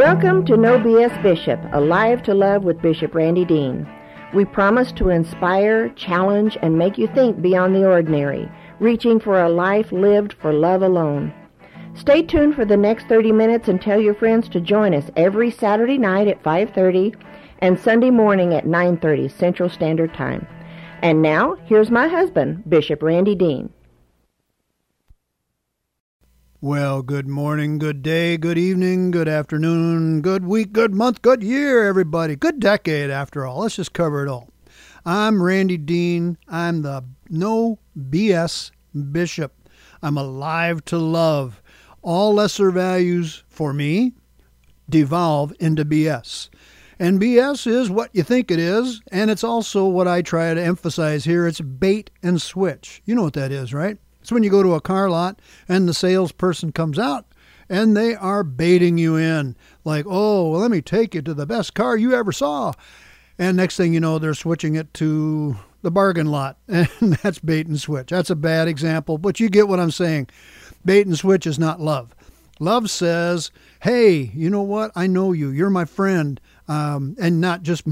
Welcome to No BS Bishop, Alive to Love with Bishop Randy Dean. We promise to inspire, challenge, and make you think beyond the ordinary, reaching for a life lived for love alone. Stay tuned for the next 30 minutes and tell your friends to join us every Saturday night at 5:30 and Sunday morning at 9:30 Central Standard Time. And now, here's my husband, Bishop Randy Dean. Well, good morning, good day, good evening, good afternoon, good week, good month, good year, everybody. Good decade, after all. Let's just cover it all. I'm Randy Dean. I'm the No BS Bishop. I'm alive to love. All lesser values, for me, devolve into BS. And BS is what you think it is, and it's also what I try to emphasize here. It's bait and switch. You know what that is, right? It's when you go to a car lot and the salesperson comes out and they are baiting you in. Like, oh, well, let me take you to the best car you ever saw. And next thing you know, they're switching it to the bargain lot. And that's bait and switch. That's a bad example, but you get what I'm saying. Bait and switch is not love. Love says, hey, you know what? I know you. You're my friend. And not just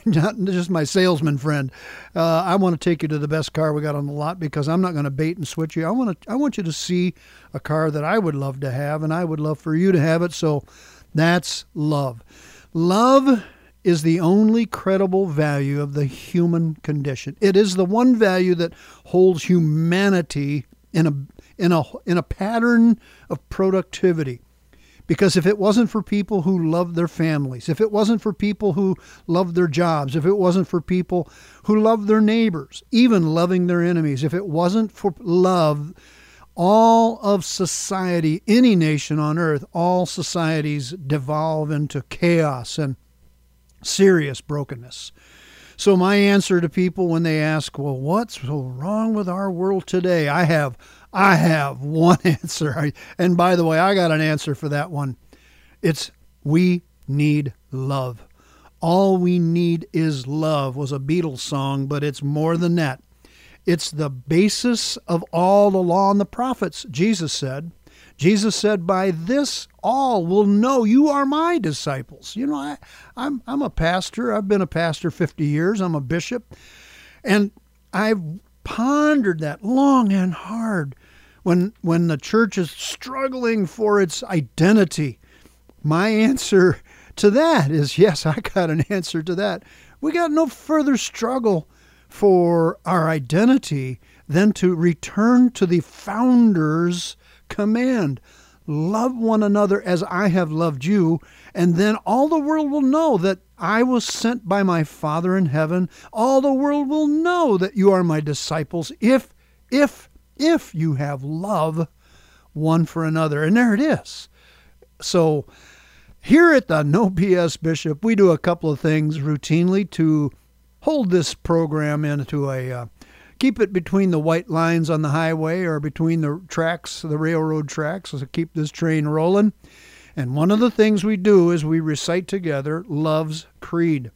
my salesman friend. I want to take you to the best car we got on the lot because I'm not going to bait and switch you. I want you to see a car that I would love to have, and I would love for you to have it. So that's love. Love is the only credible value of the human condition. It is the one value that holds humanity in a pattern of productivity. Because if it wasn't for people who love their families, if it wasn't for people who love their jobs, if it wasn't for people who love their neighbors, even loving their enemies, if it wasn't for love, all of society, any nation on earth, all societies devolve into chaos and serious brokenness. So my answer to people when they ask, well, what's so wrong with our world today? I have one answer. And by the way, I got an answer for that one. It's we need love. All we need is love was a Beatles song, but it's more than that. It's the basis of all the law and the prophets, Jesus said. Jesus said, by this all will know you are my disciples. You know, I'm a pastor. I've been a pastor 50 years. I'm a bishop. And I've pondered that long and hard when the church is struggling for its identity. My answer to that is, yes, I got an answer to that. We got no further struggle for our identity than to return to the founder's command. Love one another as I have loved you, and then all the world will know that I was sent by my Father in heaven. All the world will know that you are my disciples if you have love one for another. And there it is. So here at the No BS Bishop, we do a couple of things routinely to hold this program into keep it between the white lines on the highway or between the tracks, the railroad tracks, to keep this train rolling. And one of the things we do is we recite together Love's Creed.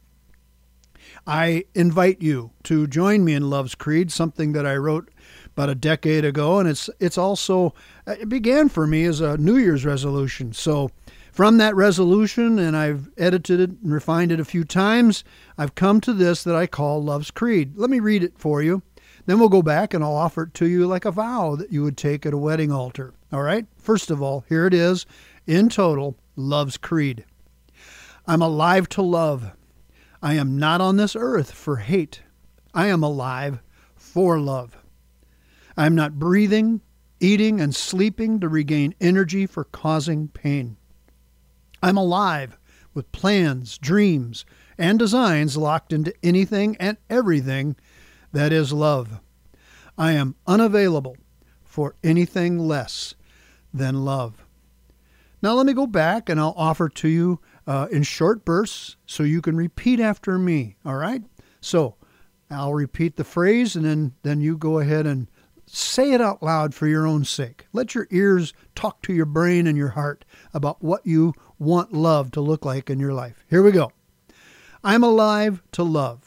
I invite you to join me in Love's Creed, something that I wrote about a decade ago, and it's also, it began for me as a New Year's resolution. So from that resolution, and I've edited it and refined it a few times, I've come to this that I call Love's Creed. Let me read it for you. Then we'll go back and I'll offer it to you like a vow that you would take at a wedding altar. All right? First of all, here it is, in total, Love's Creed. I'm alive to love. I am not on this earth for hate. I am alive for love. I am not breathing, eating, and sleeping to regain energy for causing pain. I'm alive with plans, dreams, and designs locked into anything and everything that is love. I am unavailable for anything less than love. Now let me go back and I'll offer to you in short bursts so you can repeat after me, all right? So I'll repeat the phrase and then you go ahead and say it out loud for your own sake. Let your ears talk to your brain and your heart about what you want love to look like in your life. Here we go. I'm alive to love.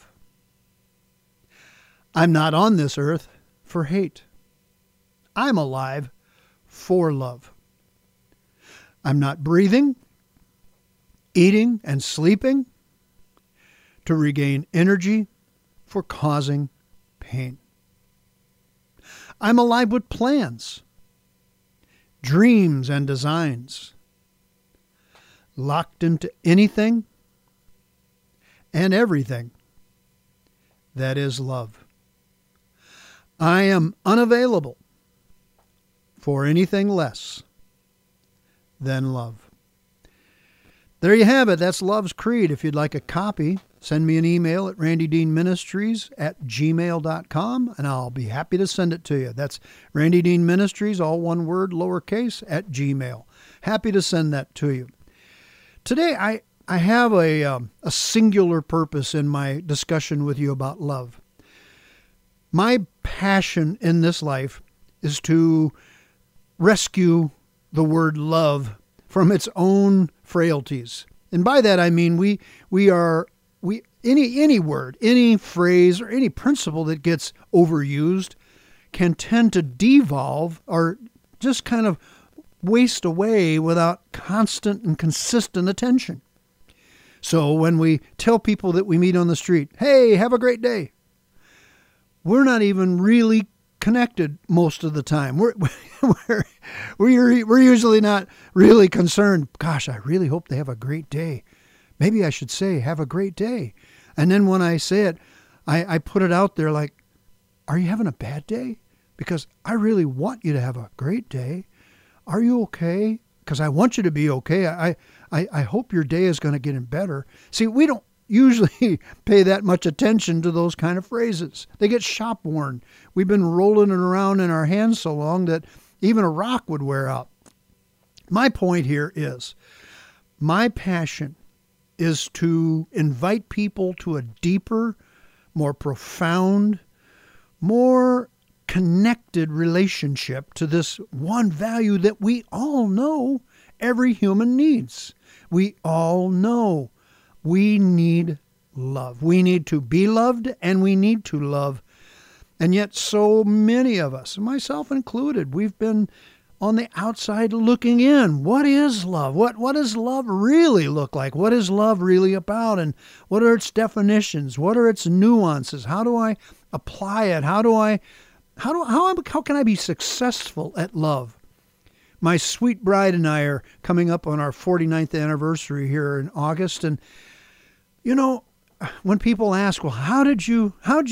I'm not on this earth for hate. I'm alive for love. I'm not breathing, eating and sleeping, to regain energy for causing pain. I'm alive with plans, dreams and designs, locked into anything and everything that is love. I am unavailable for anything less than love. There you have it. That's Love's Creed. If you'd like a copy, send me an email at randydeanministries@gmail.com, and I'll be happy to send it to you. That's Randy Dean Ministries, all one word, lowercase, @gmail. Happy to send that to you. Today, I have a singular purpose in my discussion with you about love. My passion in this life is to rescue the word love from its own frailties. And by that I mean any word, any phrase, or any principle that gets overused can tend to devolve or just kind of waste away without constant and consistent attention. So when we tell people that we meet on the street, hey, have a great day, we're not even really connected most of the time. We're usually not really concerned. Gosh, I really hope they have a great day. Maybe I should say, have a great day. And then when I say it, I put it out there like, are you having a bad day? Because I really want you to have a great day. Are you okay? Because I want you to be okay. I hope your day is going to get better. See, we don't usually pay that much attention to those kind of phrases. They get shop worn. We've been rolling it around in our hands so long that even a rock would wear out. My point here is, my passion is to invite people to a deeper, more profound, more connected relationship to this one value that we all know every human needs. We all know we need love. We need to be loved, and we need to love. And yet so many of us, myself included, we've been on the outside looking in. What is love? What does love really look like? What is love really about? And what are its definitions? What are its nuances? How do I apply it? How can I be successful at love? My sweet bride and I are coming up on our 49th anniversary here in August, and you know, when people ask, well, how'd you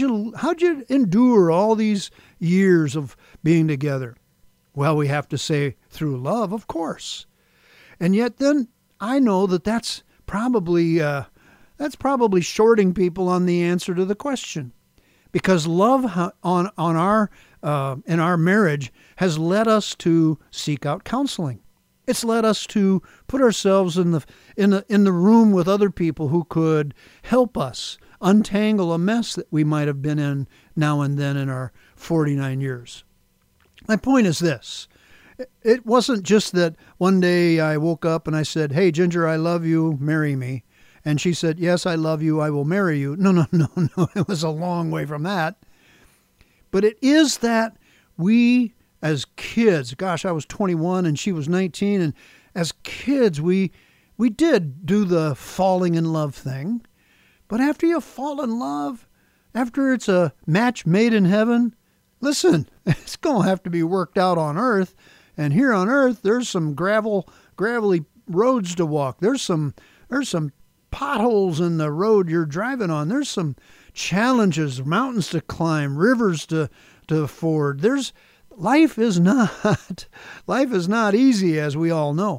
endure all these years of being together? Well, we have to say through love, of course. And yet then I know that's probably shorting people on the answer to the question. Because love in our marriage has led us to seek out counseling. It's led us to put ourselves in the room with other people who could help us untangle a mess that we might have been in now and then in our 49 years. My point is this. It wasn't just that one day I woke up and I said, hey, Ginger, I love you, marry me. And she said, yes, I love you, I will marry you. No. It was a long way from that. But it is that we as kids, gosh, I was 21 and she was 19. And as kids, we did do the falling in love thing. But after you fall in love, after it's a match made in heaven, listen, it's going to have to be worked out on earth. And here on earth, there's some gravelly roads to walk. There's some potholes in the road you're driving on. There's some challenges, mountains to climb, rivers to ford. Life is not easy, as we all know.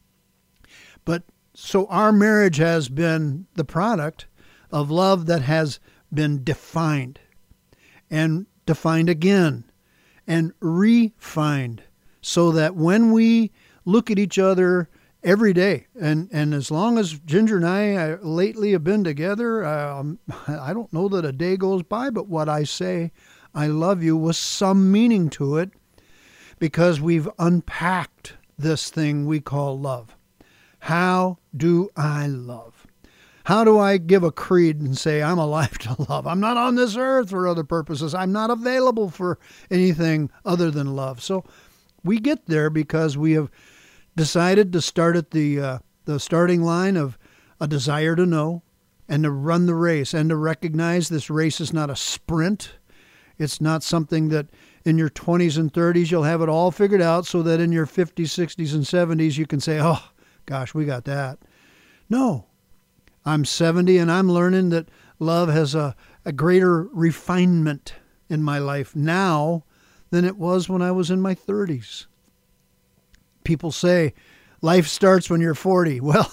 But so our marriage has been the product of love that has been defined and defined again and refined, so that when we look at each other every day, and as long as Ginger and I lately have been together, I don't know that a day goes by but what I say, I love you, with some meaning to it, because we've unpacked this thing we call love. How do I love? How do I give a creed and say I'm alive to love? I'm not on this earth for other purposes. I'm not available for anything other than love. So we get there because we have decided to start at the starting line of a desire to know and to run the race and to recognize this race is not a sprint. It's not something that in your 20s and 30s you'll have it all figured out so that in your 50s, 60s, and 70s you can say, oh, gosh, we got that. No. I'm 70 and I'm learning that love has a greater refinement in my life now than it was when I was in my 30s. People say life starts when you're 40. Well,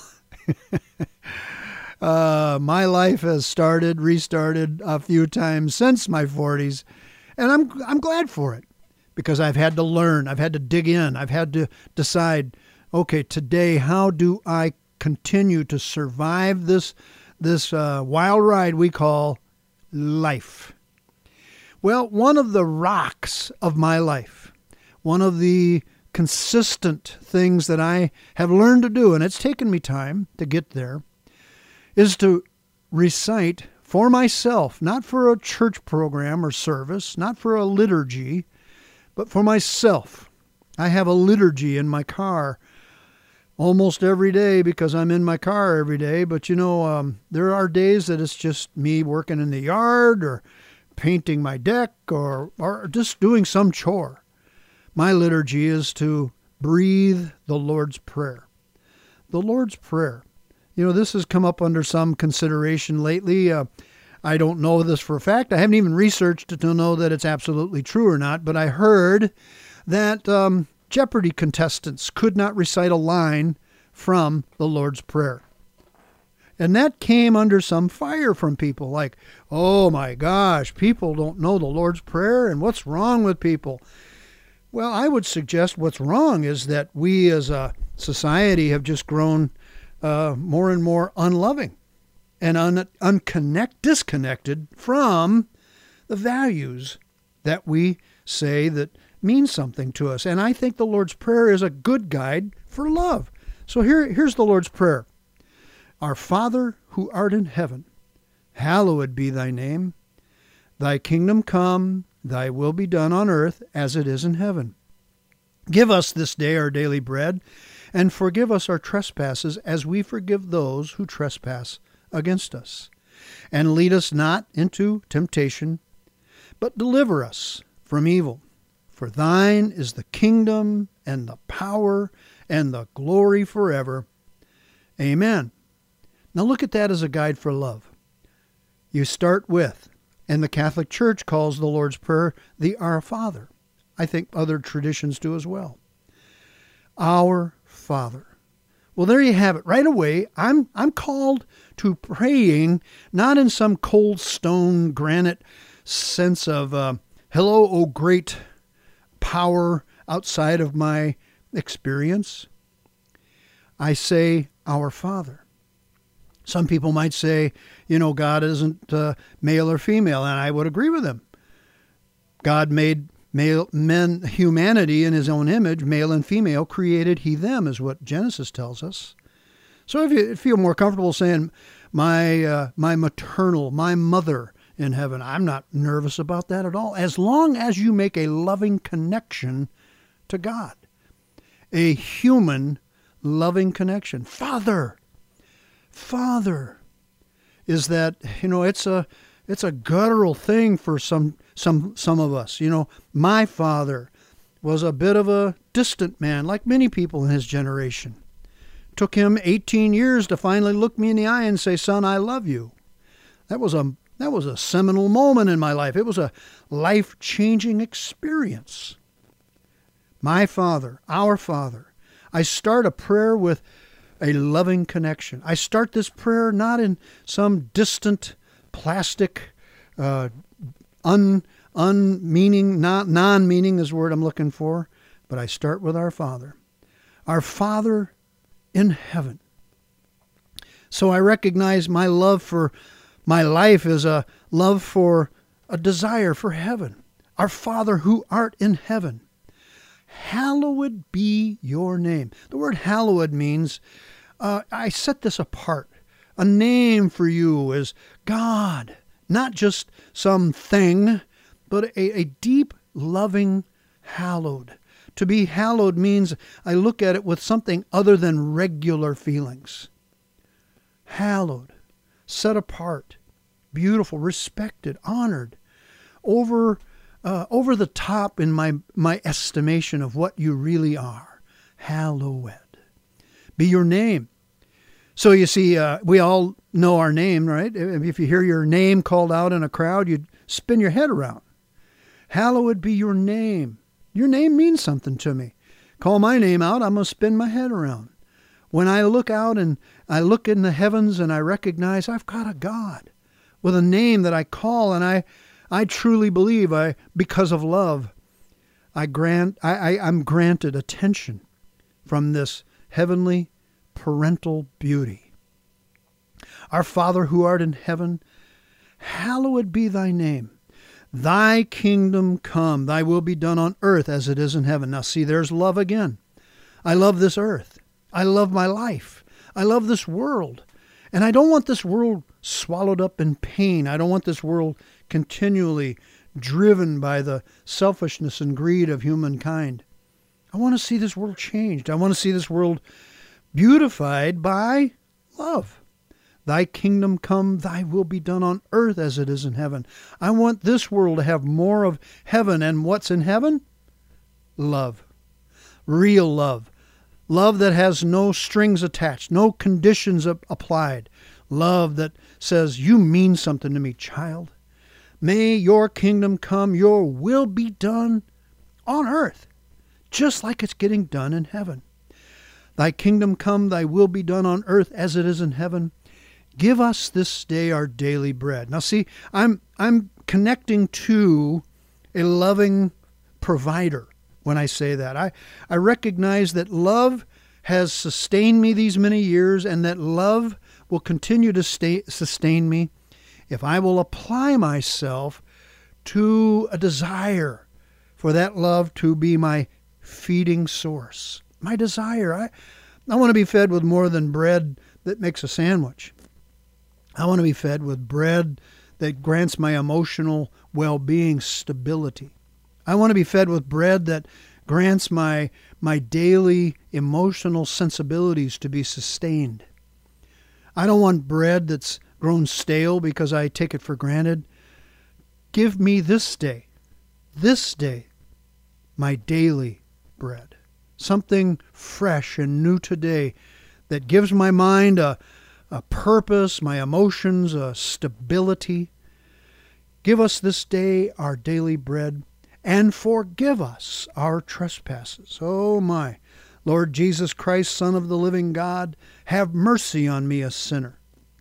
my life has restarted a few times since my 40s, and I'm glad for it because I've had to learn. I've had to dig in. I've had to decide, okay, today, how do I continue to survive this wild ride we call life? Well, one of the rocks of my life, one of the consistent things that I have learned to do, and it's taken me time to get there, is to recite for myself, not for a church program or service, not for a liturgy, but for myself. I have a liturgy in my car almost every day because I'm in my car every day. But, there are days that it's just me working in the yard or painting my deck or just doing some chore. My liturgy is to breathe the Lord's Prayer. The Lord's Prayer. This has come up under some consideration lately. I don't know this for a fact. I haven't even researched it to know that it's absolutely true or not. But I heard that Jeopardy contestants could not recite a line from the Lord's Prayer. And that came under some fire from people like, oh my gosh, people don't know the Lord's Prayer and what's wrong with people? Well, I would suggest what's wrong is that we as a society have just grown more and more unloving and disconnected from the values that we say that mean something to us. And I think the Lord's Prayer is a good guide for love. So here's the Lord's Prayer. Our Father who art in heaven, hallowed be thy name. Thy kingdom come, thy will be done on earth as it is in heaven. Give us this day our daily bread, and forgive us our trespasses as we forgive those who trespass against us. And lead us not into temptation, but deliver us from evil. For thine is the kingdom and the power and the glory forever. Amen. Now look at that as a guide for love. You start with, and the Catholic Church calls the Lord's Prayer the Our Father. I think other traditions do as well. Our Father. Well, there you have it. Right away, I'm called to praying, not in some cold stone granite sense of, hello, oh great power outside of my experience. I say, Our Father. Some people might say, God isn't male or female, and I would agree with them. God made humanity in his own image, male and female, created he them, is what Genesis tells us. So if you feel more comfortable saying, my maternal, my mother in heaven, I'm not nervous about that at all, as long as you make a loving connection to God. A human loving connection. Father is that, it's a guttural thing for some of us. My father was a bit of a distant man, like many people in his generation. Took him 18 years to finally look me in the eye and say, son, I love you. That was a seminal moment in my life. It was a life-changing experience. My Father, our Father. I start a prayer with a loving connection. I start this prayer not in some distant, plastic, non-meaning is the word I'm looking for, but I start with our Father. Our Father in heaven. So I recognize my love for my life is a love for a desire for heaven. Our Father who art in heaven. Hallowed be your name. The word hallowed means, I set this apart. A name for you is God, not just some thing, but a deep, loving hallowed. To be hallowed means I look at it with something other than regular feelings. hallowed, set apart, beautiful, respected, honored, over the top in my estimation of what you really are. Hallowed be your name. So you see, we all know our name, right? If you hear your name called out in a crowd, you'd spin your head around. Hallowed be your name. Your name means something to me. Call my name out, I'm going to spin my head around. When I look out and I look in the heavens and I recognize I've got a God with a name that I call, and I truly believe because of love, I'm granted attention from this heavenly parental beauty. Our Father who art in heaven, hallowed be thy name. Thy kingdom come, thy will be done on earth as it is in heaven. Now see, there's love again. I love this earth. I love my life. I love this world. And I don't want this world swallowed up in pain. I don't want this world continually driven by the selfishness and greed of humankind. I want to see this world changed. I want to see this world beautified by love. Thy kingdom come, thy will be done on earth as it is in heaven. I want this world to have more of heaven. And what's in heaven? Love. Real love. Love that has no strings attached, no conditions applied. Love that says, you mean something to me, child. May your kingdom come, your will be done on earth, just like it's getting done in heaven. Thy kingdom come, thy will be done on earth as it is in heaven. Give us this day our daily bread. Now see, I'm connecting to a loving provider when I say that. I recognize that love has sustained me these many years, and that love will continue to sustain me if I will apply myself to a desire for that love to be my feeding source. My desire. I want to be fed with more than bread that makes a sandwich. I want to be fed with bread that grants my emotional well-being stability. I want to be fed with bread that grants my daily emotional sensibilities to be sustained. I don't want bread that's grown stale because I take it for granted. Give me this day, my daily bread. Something fresh and new today that gives my mind a purpose, my emotions, a stability. Give us this day our daily bread, and forgive us our trespasses. Oh my, Lord Jesus Christ, Son of the living God, have mercy on me, a sinner.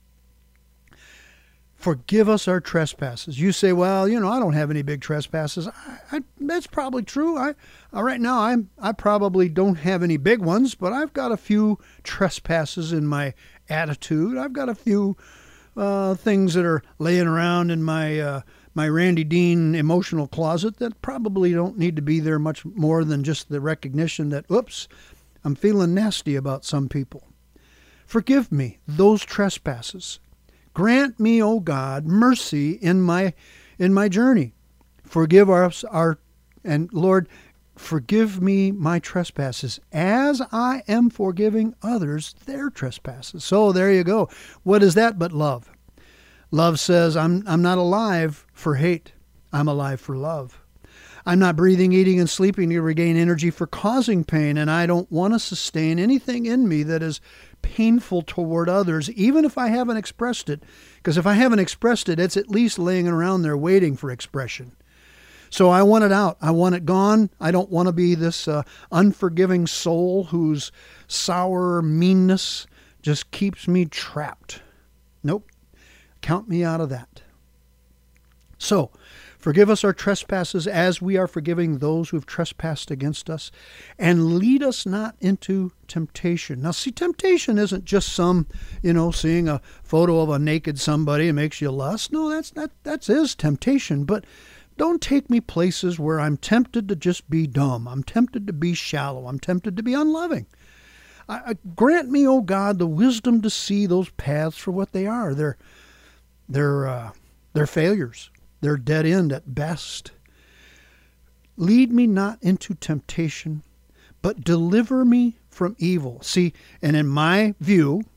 Forgive us our trespasses. You say, well, I don't have any big trespasses. That's probably true. Right now, I probably don't have any big ones, but I've got a few trespasses in my attitude. I've got a few things that are laying around in my Randy Dean emotional closet that probably don't need to be there much more than just the recognition that, oops, I'm feeling nasty about some people. Forgive me those trespasses. Grant me, O God, mercy in my journey. Forgive us and Lord, forgive me my trespasses as I am forgiving others their trespasses. So there you go. What is that but love? Love says, I'm not alive for hate. I'm alive for love. I'm not breathing, eating, and sleeping to regain energy for causing pain, and I don't want to sustain anything in me that is painful toward others, even if I haven't expressed it. Because if I haven't expressed it, it's at least laying around there waiting for expression. So I want it out. I want it gone. I don't want to be this unforgiving soul whose sour meanness just keeps me trapped. Nope. Count me out of that. So, forgive us our trespasses as we are forgiving those who have trespassed against us, and lead us not into temptation. Now, see, temptation isn't just some, seeing a photo of a naked somebody and makes you lust. No, that is temptation. But don't take me places where I'm tempted to just be dumb. I'm tempted to be shallow. I'm tempted to be unloving. Grant me, O God, the wisdom to see those paths for what they are. They're failures. They're dead end at best. Lead me not into temptation, but deliver me from evil. See, and in my view,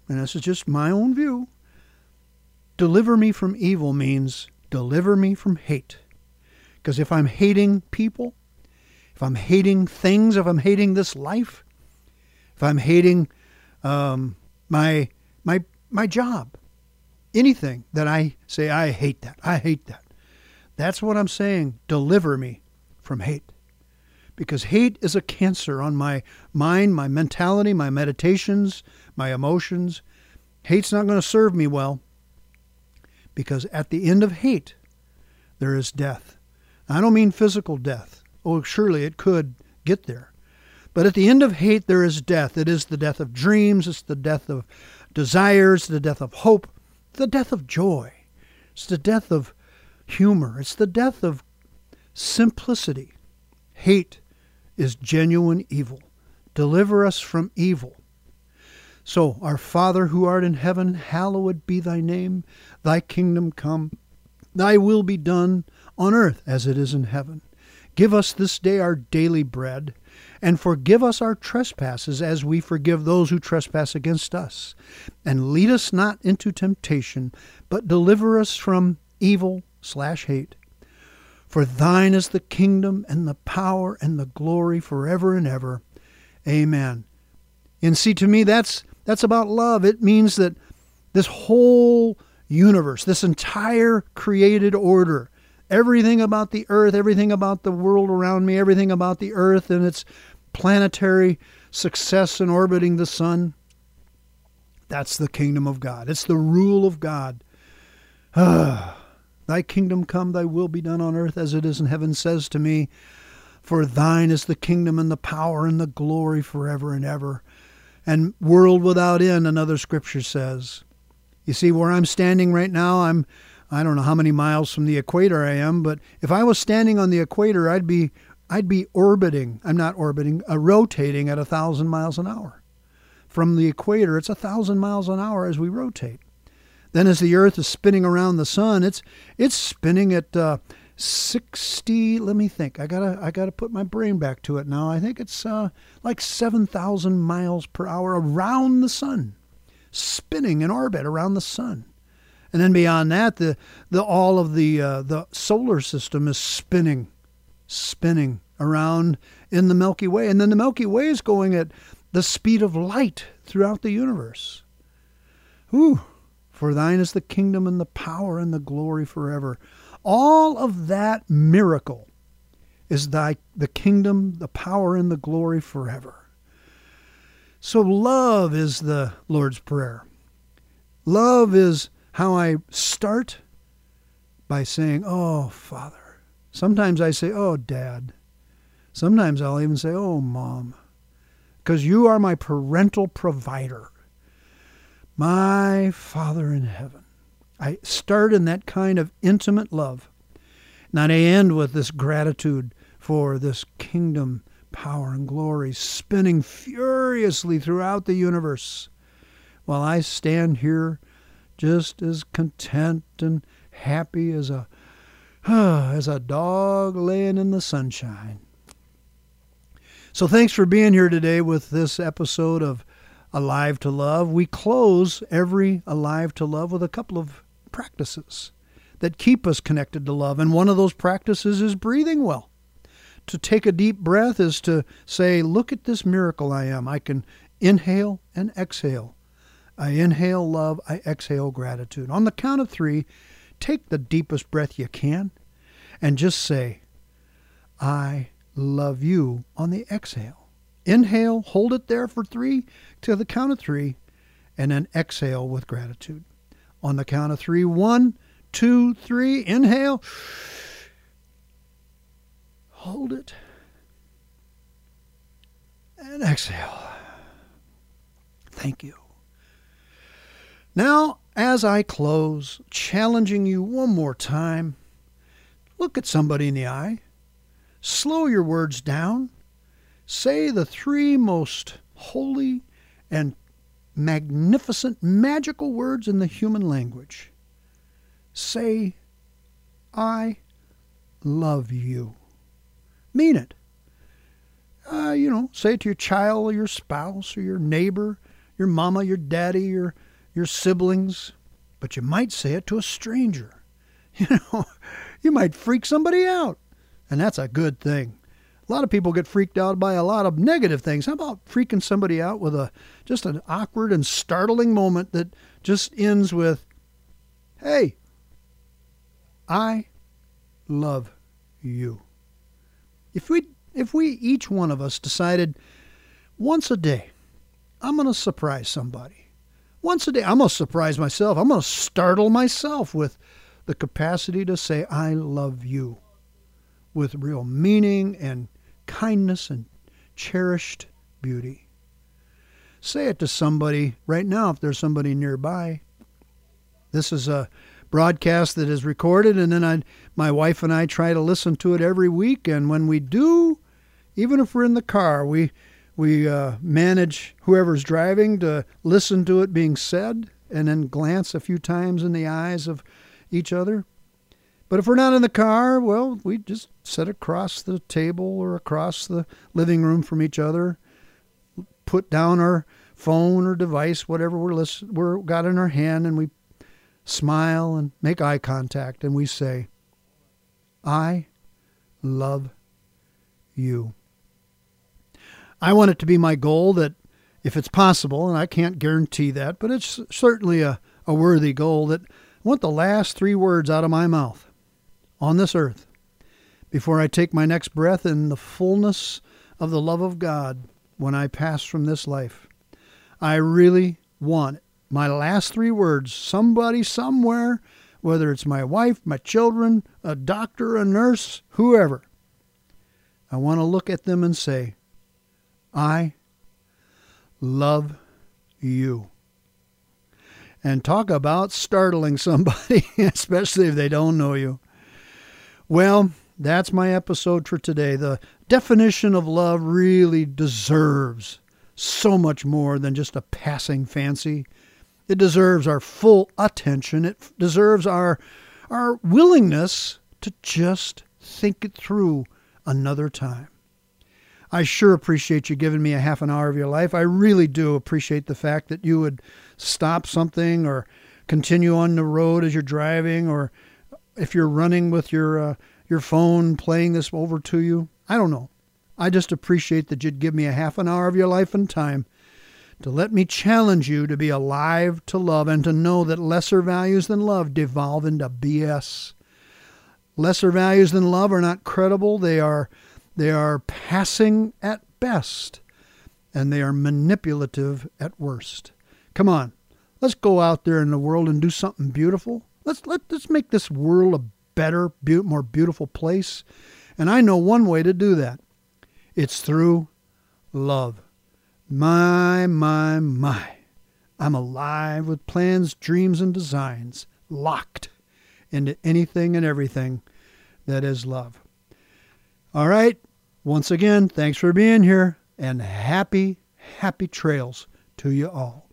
and this is just my own view, deliver me from evil means deliver me from hate. Because if I'm hating people, if I'm hating things, if I'm hating this life, if I'm hating my job, anything that I say, I hate that. That's what I'm saying. Deliver me from hate. Because hate is a cancer on my mind, my mentality, my meditations, my emotions. Hate's not going to serve me well. Because at the end of hate, there is death. I don't mean physical death. Oh, surely it could get there. But at the end of hate, there is death. It is the death of dreams. It's the death of desires, the death of hope, the death of joy. It's the death of humor. It's the death of simplicity. Hate is genuine evil. Deliver us from evil. So, our Father who art in heaven, hallowed be thy name. Thy kingdom come. Thy will be done on earth as it is in heaven. Give us this day our daily bread, and forgive us our trespasses as we forgive those who trespass against us. And lead us not into temptation, but deliver us from evil/hate. For thine is the kingdom and the power and the glory forever and ever. Amen. And see, to me, that's about love. It means that this whole universe, this entire created order, everything about the earth, everything about the world around me, everything about the earth and its planetary success in orbiting the sun, that's the kingdom of God. It's the rule of God. Thy kingdom come, thy will be done on earth as it is in heaven, says to me, for thine is the kingdom and the power and the glory forever and ever. And world without end, another scripture says. You see, where I'm standing right now, I don't know how many miles from the equator I am, but if I was standing on the equator, I'd be rotating at 1,000 miles an hour. From the equator, it's 1,000 miles an hour as we rotate. Then as the earth is spinning around the sun, it's spinning at 60, let me think. I gotta put my brain back to it now. I think it's like 7,000 miles per hour around the sun, spinning in orbit around the sun. And then beyond that, all of the solar system is spinning around in the Milky Way. And then the Milky Way is going at the speed of light throughout the universe. Whew. For thine is the kingdom and the power and the glory forever. All of that miracle is the kingdom, the power, and the glory forever. So love is the Lord's Prayer. Love is how I start by saying, oh, Father. Sometimes I say, oh, Dad. Sometimes I'll even say, oh, Mom. Because you are my parental provider. My Father in heaven. I start in that kind of intimate love. And I end with this gratitude for this kingdom, power, and glory spinning furiously throughout the universe while I stand here just as content and happy as a dog laying in the sunshine. So thanks for being here today with this episode of Alive to Love. We close every Alive to Love with a couple of practices that keep us connected to love. And one of those practices is breathing well. To take a deep breath is to say, look at this miracle I am. I can inhale and exhale. I inhale love, I exhale gratitude. On the count of 3, take the deepest breath you can and just say, I love you on the exhale. Inhale, hold it there for 3 to the count of 3, and then exhale with gratitude. On the count of 3, 1, 2, 3, inhale. Hold it. And exhale. Thank you. Now, as I close, challenging you one more time, look at somebody in the eye. Slow your words down. Say the 3 most holy and magnificent, magical words in the human language. Say, I love you. Mean it. Say it to your child or your spouse or your neighbor, your mama, your daddy, your siblings, but you might say it to a stranger. You might freak somebody out, and that's a good thing. A lot of people get freaked out by a lot of negative things. How about freaking somebody out with just an awkward and startling moment that just ends with, hey, I love you. If we each one of us decided once a day, I'm going to surprise somebody. Once a day, I'm going to surprise myself. I'm going to startle myself with the capacity to say, I love you, with real meaning and kindness and cherished beauty. Say it to somebody right now if there's somebody nearby. This is a broadcast that is recorded, and then my wife and I try to listen to it every week. And when we do, even if we're in the car, we manage whoever's driving to listen to it being said and then glance a few times in the eyes of each other. But if we're not in the car, well, we just sit across the table or across the living room from each other, put down our phone or device, whatever we're got in our hand, and we smile and make eye contact, and we say, I love you. I want it to be my goal that, if it's possible, and I can't guarantee that, but it's certainly a worthy goal, that I want the last 3 words out of my mouth on this earth before I take my next breath in the fullness of the love of God when I pass from this life. I really want my last 3 words, somebody somewhere, whether it's my wife, my children, a doctor, a nurse, whoever, I want to look at them and say, I love you. And talk about startling somebody, especially if they don't know you. Well, that's my episode for today. The definition of love really deserves so much more than just a passing fancy. It deserves our full attention. It deserves our willingness to just think it through another time. I sure appreciate you giving me a half an hour of your life. I really do appreciate the fact that you would stop something or continue on the road as you're driving, or if you're running with your phone playing this over to you. I don't know. I just appreciate that you'd give me a half an hour of your life and time to let me challenge you to be alive to love and to know that lesser values than love devolve into BS. Lesser values than love are not credible. They are passing at best, and they are manipulative at worst. Come on, let's go out there in the world and do something beautiful. Let's make this world a better, more beautiful place. And I know one way to do that. It's through love. My. I'm alive with plans, dreams, and designs, locked into anything and everything that is love. All right. Once again, thanks for being here, and happy trails to you all.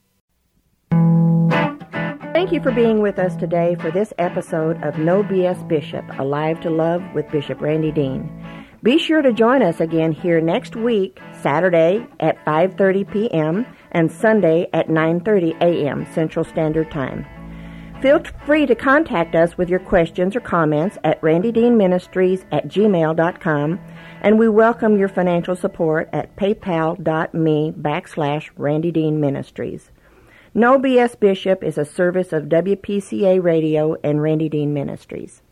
Thank you for being with us today for this episode of No BS Bishop, Alive to Love with Bishop Randy Dean. Be sure to join us again here next week, Saturday at 5:30 p.m. and Sunday at 9:30 a.m. Central Standard Time. Feel free to contact us with your questions or comments at randydeanministries@gmail.com, and we welcome your financial support at paypal.me/Randy Dean Ministries. No BS Bishop is a service of WPCA Radio and Randy Dean Ministries.